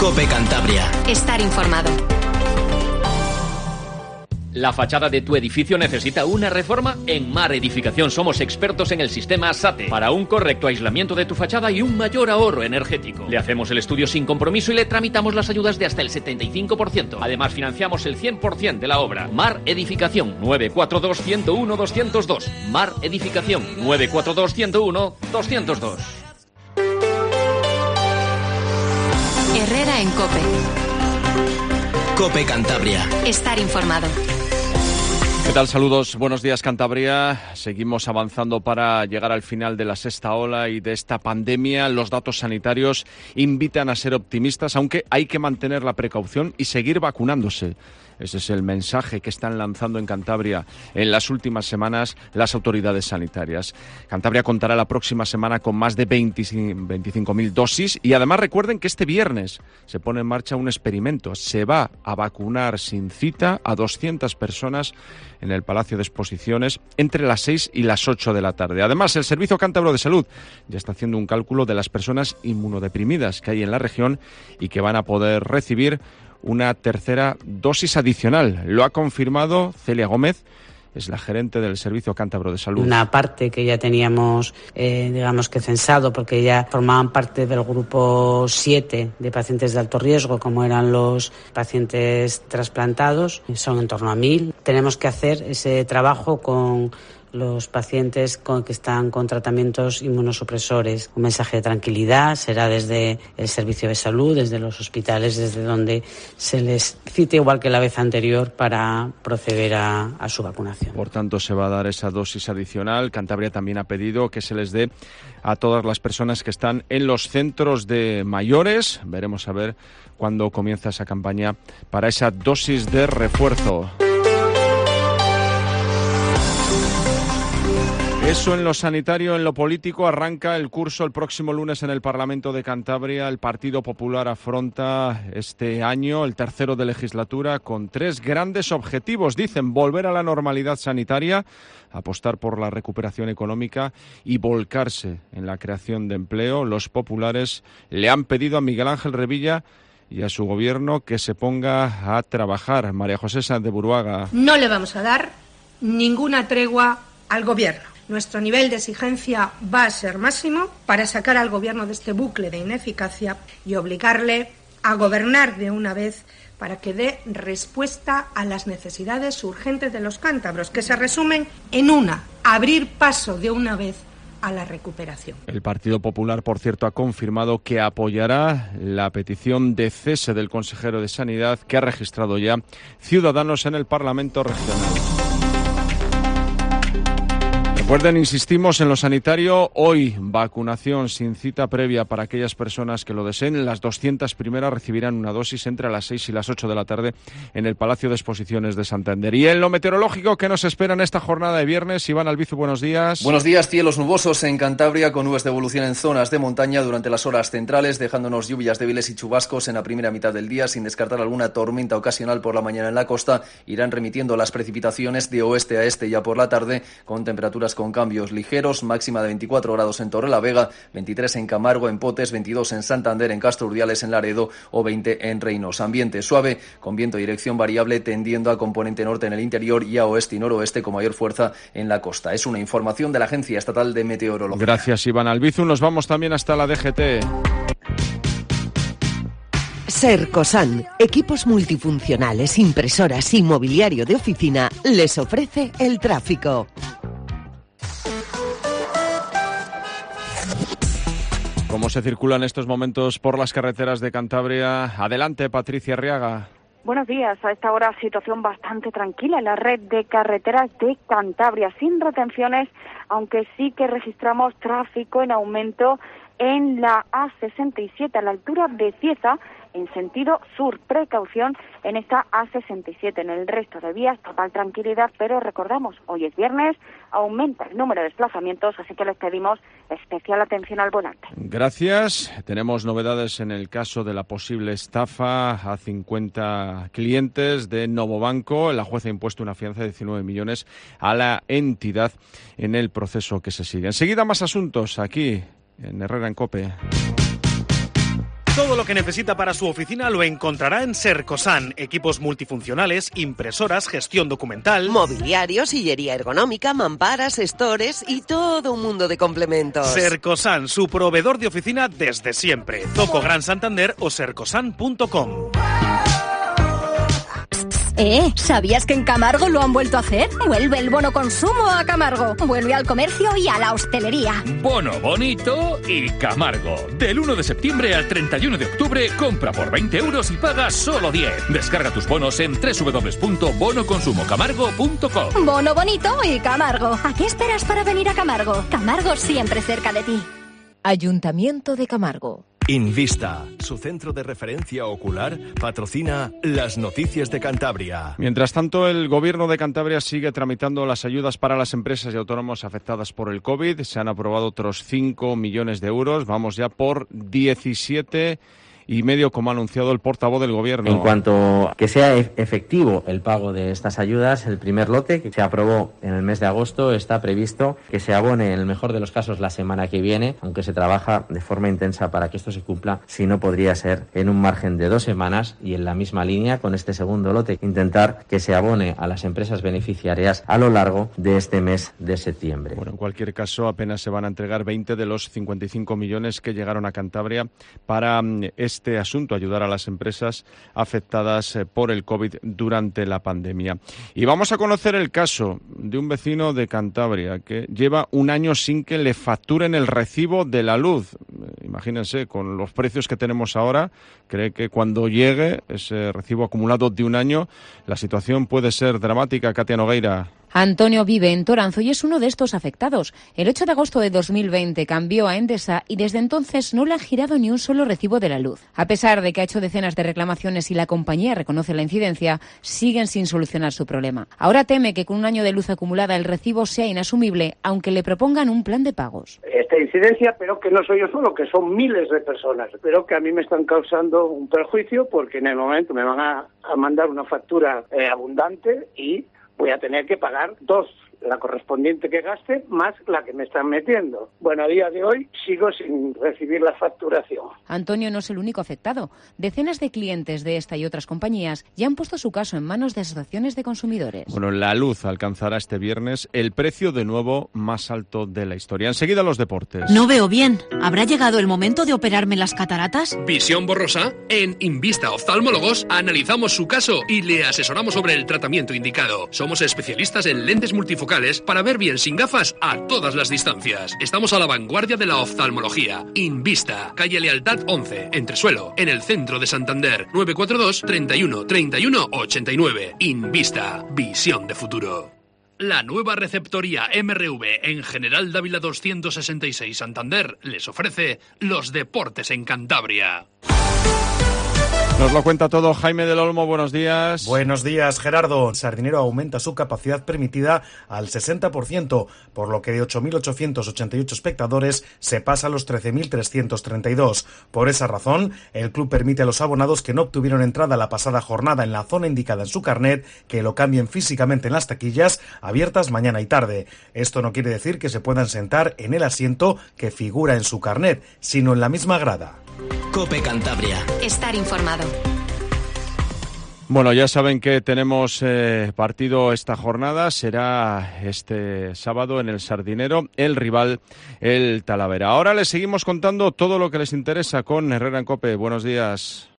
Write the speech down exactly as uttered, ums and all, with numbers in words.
COPE Cantabria. Estar informado. ¿La fachada de tu edificio necesita una reforma? En Mar Edificación somos expertos en el sistema SATE para un correcto aislamiento de tu fachada y un mayor ahorro energético. Le hacemos el estudio sin compromiso y le tramitamos las ayudas de hasta el setenta y cinco por ciento. Además, financiamos el cien por ciento de la obra. Mar Edificación, nueve cuatro dos, uno cero uno, dos cero dos. Mar Edificación, nueve cuatro dos, uno cero uno, dos cero dos. Herrera en COPE. COPE Cantabria. Estar informado. ¿Qué tal? Saludos, buenos días Cantabria. Seguimos avanzando para llegar al final de la sexta ola y de esta pandemia. Los datos sanitarios invitan a ser optimistas, aunque hay que mantener la precaución y seguir vacunándose. Ese es el mensaje que están lanzando en Cantabria en las últimas semanas las autoridades sanitarias. Cantabria contará la próxima semana con más de veinticinco mil dosis y además recuerden que este viernes se pone en marcha un experimento. Se va a vacunar sin cita a doscientas personas en el Palacio de Exposiciones entre las seis y las ocho de la tarde. Además, el Servicio Cántabro de Salud ya está haciendo un cálculo de las personas inmunodeprimidas que hay en la región y que van a poder recibir una tercera dosis adicional. Lo ha confirmado Celia Gómez, es la gerente del Servicio Cántabro de Salud. Una parte que ya teníamos, eh, digamos que censado, porque ya formaban parte del grupo siete de pacientes de alto riesgo, como eran los pacientes trasplantados, son en torno a mil. Tenemos que hacer ese trabajo con los pacientes con, que están con tratamientos inmunosupresores. Un mensaje de tranquilidad será desde el servicio de salud, desde los hospitales, desde donde se les cite igual que la vez anterior para proceder a, a su vacunación. Por tanto, se va a dar esa dosis adicional. Cantabria también ha pedido que se les dé a todas las personas que están en los centros de mayores. Veremos a ver cuándo comienza esa campaña para esa dosis de refuerzo. Eso en lo sanitario. En lo político, arranca el curso el próximo lunes en el Parlamento de Cantabria. El Partido Popular afronta este año, el tercero de legislatura, con tres grandes objetivos. Dicen volver a la normalidad sanitaria, apostar por la recuperación económica y volcarse en la creación de empleo. Los populares le han pedido a Miguel Ángel Revilla y a su gobierno que se ponga a trabajar. María José Sáenz de Buruaga. No le vamos a dar ninguna tregua al gobierno. Nuestro nivel de exigencia va a ser máximo para sacar al gobierno de este bucle de ineficacia y obligarle a gobernar de una vez para que dé respuesta a las necesidades urgentes de los cántabros, que se resumen en una: abrir paso de una vez a la recuperación. El Partido Popular, por cierto, ha confirmado que apoyará la petición de cese del consejero de Sanidad que ha registrado ya Ciudadanos en el Parlamento Regional. Recuerden, insistimos en lo sanitario, hoy vacunación sin cita previa para aquellas personas que lo deseen. Las doscientas primeras recibirán una dosis entre las seis y las ocho de la tarde en el Palacio de Exposiciones de Santander. Y en lo meteorológico, ¿qué nos espera en esta jornada de viernes? Iván Albizu, buenos días. Buenos días, cielos nubosos en Cantabria con nubes de evolución en zonas de montaña durante las horas centrales, dejándonos lluvias débiles y chubascos en la primera mitad del día, sin descartar alguna tormenta ocasional por la mañana en la costa. Irán remitiendo las precipitaciones de oeste a este ya por la tarde, con temperaturas con cambios ligeros, máxima de veinticuatro grados en Torrelavega, veintitrés en Camargo, en Potes, veintidós en Santander, en Castro Urdiales, en Laredo o veinte en Reinos. Ambiente suave, con viento de dirección variable tendiendo a componente norte en el interior y a oeste y noroeste con mayor fuerza en la costa. Es una información de la Agencia Estatal de Meteorología. Gracias, Iván Albizu. Nos vamos también hasta la D G T. Sercosan, equipos multifuncionales, impresoras y mobiliario de oficina, les ofrece el tráfico. ¿Cómo se circula en estos momentos por las carreteras de Cantabria? Adelante, Patricia Arriaga. Buenos días. A esta hora situación bastante tranquila en la red de carreteras de Cantabria, sin retenciones, aunque sí que registramos tráfico en aumento en la A sesenta y siete a la altura de Cieza, en sentido sur. Precaución en esta A sesenta y siete. En el resto de vías, total tranquilidad, pero recordamos, hoy es viernes, aumenta el número de desplazamientos, así que les pedimos especial atención al volante. Gracias. Tenemos novedades en el caso de la posible estafa a cincuenta clientes de Novobanco. La jueza ha impuesto una fianza de diecinueve millones a la entidad en el proceso que se sigue. Enseguida más asuntos aquí en Herrera en COPE. Todo lo que necesita para su oficina lo encontrará en Sercosan. Equipos multifuncionales, impresoras, gestión documental, mobiliario, sillería ergonómica, mamparas, stores y todo un mundo de complementos. Sercosan, su proveedor de oficina desde siempre. Zoco Gran Santander o sercosan punto com. Eh, ¿sabías que en Camargo lo han vuelto a hacer? Vuelve el bono consumo a Camargo. Vuelve al comercio y a la hostelería. Bono bonito y Camargo. Del uno de septiembre al treinta y uno de octubre, compra por veinte euros y paga solo diez. Descarga tus bonos en doble u doble u doble u punto bono consumo camargo punto com. Bono bonito y Camargo. ¿A qué esperas para venir a Camargo? Camargo siempre cerca de ti. Ayuntamiento de Camargo. Invista, su centro de referencia ocular, patrocina las noticias de Cantabria. Mientras tanto, el Gobierno de Cantabria sigue tramitando las ayudas para las empresas y autónomos afectadas por el COVID. Se han aprobado otros cinco millones de euros. Vamos ya por diecisiete y medio, como ha anunciado el portavoz del Gobierno. En cuanto a que sea efectivo el pago de estas ayudas, el primer lote que se aprobó en el mes de agosto está previsto que se abone en el mejor de los casos la semana que viene, aunque se trabaja de forma intensa para que esto se cumpla, si no podría ser en un margen de dos semanas y en la misma línea con este segundo lote, intentar que se abone a las empresas beneficiarias a lo largo de este mes de septiembre. Bueno, en cualquier caso, apenas se van a entregar veinte de los cincuenta y cinco millones que llegaron a Cantabria para este este asunto, ayudar a las empresas afectadas por el COVID durante la pandemia. Y vamos a conocer el caso de un vecino de Cantabria que lleva un año sin que le facturen el recibo de la luz. Imagínense, con los precios que tenemos ahora, cree que cuando llegue ese recibo acumulado de un año, la situación puede ser dramática. Katia Nogueira. Antonio vive en Toranzo y es uno de estos afectados. El ocho de agosto de dos mil veinte cambió a Endesa y desde entonces no le han girado ni un solo recibo de la luz. A pesar de que ha hecho decenas de reclamaciones y la compañía reconoce la incidencia, siguen sin solucionar su problema. Ahora teme que con un año de luz acumulada el recibo sea inasumible, aunque le propongan un plan de pagos. Esta incidencia, pero que no soy yo solo, que son miles de personas, pero que a mí me están causando un perjuicio porque en el momento me van a, a mandar una factura eh, abundante y voy a tener que pagar dos, la correspondiente que gaste más la que me están metiendo. Bueno, a día de hoy sigo sin recibir la facturación. Antonio no es el único afectado. Decenas de clientes de esta y otras compañías ya han puesto su caso en manos de asociaciones de consumidores. Bueno, la luz alcanzará este viernes el precio de nuevo más alto de la historia. Enseguida los deportes. No veo bien. ¿Habrá llegado el momento de operarme las cataratas? ¿Visión borrosa? En Invista Oftalmólogos analizamos su caso y le asesoramos sobre el tratamiento indicado. Somos especialistas en lentes multifocales para ver bien sin gafas a todas las distancias. Estamos a la vanguardia de la oftalmología. Invista, calle Lealtad once, Entresuelo, en el centro de Santander. nueve cuatro dos, treinta y uno, treinta y uno, ochenta y nueve. Invista, visión de futuro. La nueva receptoría M R V en General Dávila doscientos sesenta y seis Santander les ofrece los deportes en Cantabria. Nos lo cuenta todo Jaime del Olmo, buenos días. Buenos días, Gerardo. Sardinero aumenta su capacidad permitida al sesenta por ciento, por lo que de ocho mil ochocientos ochenta y ocho espectadores se pasa a los trece mil trescientos treinta y dos. Por esa razón, el club permite a los abonados que no obtuvieron entrada la pasada jornada en la zona indicada en su carnet que lo cambien físicamente en las taquillas abiertas mañana y tarde. Esto no quiere decir que se puedan sentar en el asiento que figura en su carnet, sino en la misma grada. COPE Cantabria. Estar informado. Bueno, ya saben que tenemos eh, partido esta jornada, será este sábado en el Sardinero, el rival, el Talavera. Ahora les seguimos contando todo lo que les interesa con Herrera en COPE. Buenos días.